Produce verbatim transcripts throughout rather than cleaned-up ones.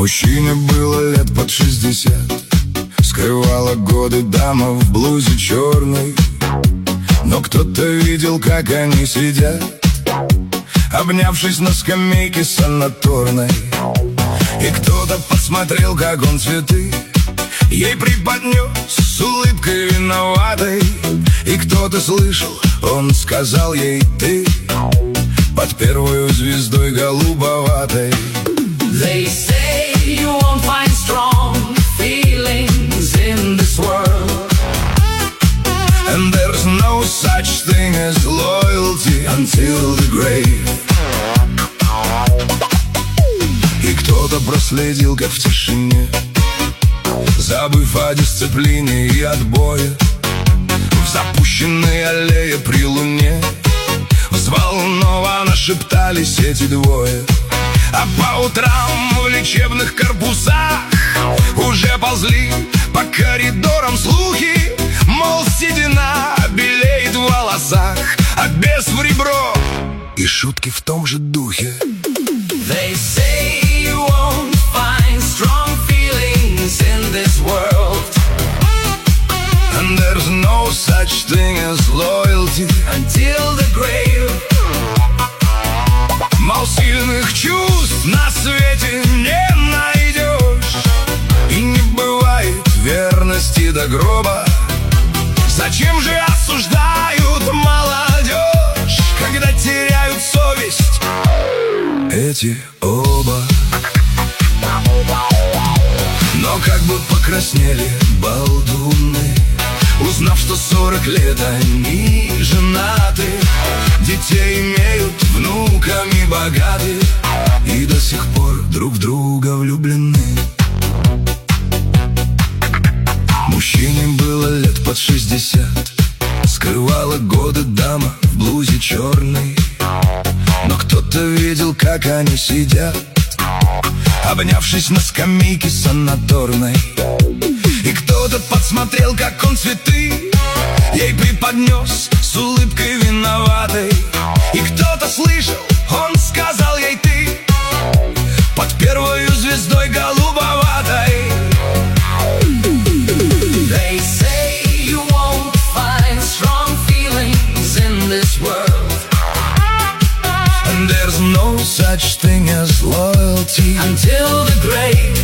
Мужчине было лет под шестьдесят. Скрывала годы дама в блузе черной. Но кто-то видел, как они сидят, обнявшись на скамейке санаторной. И кто-то подсмотрел, как он цветы ей преподнес с улыбкой виноватой. И кто-то слышал, он сказал ей: ты под первой звездой голубоватой. They say you won't find strong feelings in this world, and there's no such thing as loyalty until the grave. И кто-то проследил, как в тишине, забыв о дисциплине и отбое, в запущенной аллее при луне взволнованно шептались эти двое. А по утрам в лечебных корпусах уже ползли по коридорам слухи, мол, седина белеет в волосах, а бес в ребро, и шутки в том же духе. They say you won't find strong feelings in this world, and there's no such thing as loyalty until the grave. Мол, сильных чувств на свете не найдешь, и не бывает верности до гроба. Зачем же осуждают молодежь, когда теряют совесть эти оба? Но как бы покраснели балдуны, узнав, что сорок лет они женаты, детей имеют, внуками богаты, и до сих пор друг в друга влюблены. Мужчине было лет под шестьдесят. Скрывала годы дама в блузе черной. Но кто-то видел, как они сидят, обнявшись на скамейке санаторной. И кто-то подсмотрел, как он цветы ей преподнес с улыбкой виноватой. И кто-то слышал, он сказал ей: ты под первой звездой голубоватой. They say you won't find strong feelings in this world, and there's no such thing as loyalty until the grave.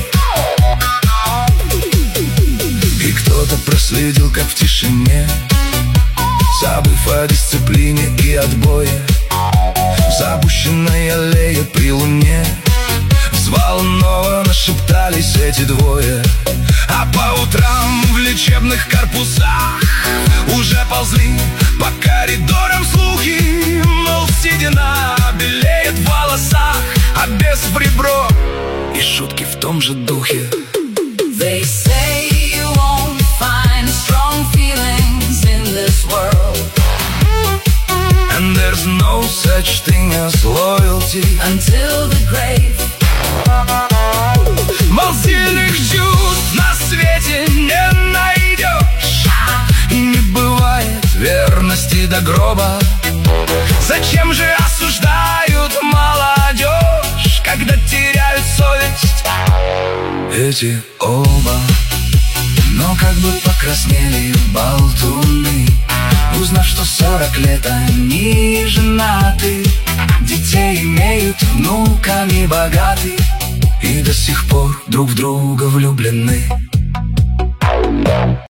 И кто-то проследил, как в тишине, забыв о дисциплине и отбое, в запущенной аллее при луне взволнованно шептались эти двое. А по утрам в лечебных корпусах уже ползли по коридорам слухи, мол, седина белеет в волосах, а бес в ребро, и шутки в том же духе. They say you won't find strong feelings in this world, and there's no such thing as loyalty until the grave. Мол, сильных чувств на свете не найдешь, и не бывает верности до гроба. Зачем же осуждают молодежь, когда теряют совесть эти оба? Но как бы покраснели болтуны, узнав, что сорок лет они женаты, детей имеют, внуками богаты, и до сих пор друг в друга влюблены.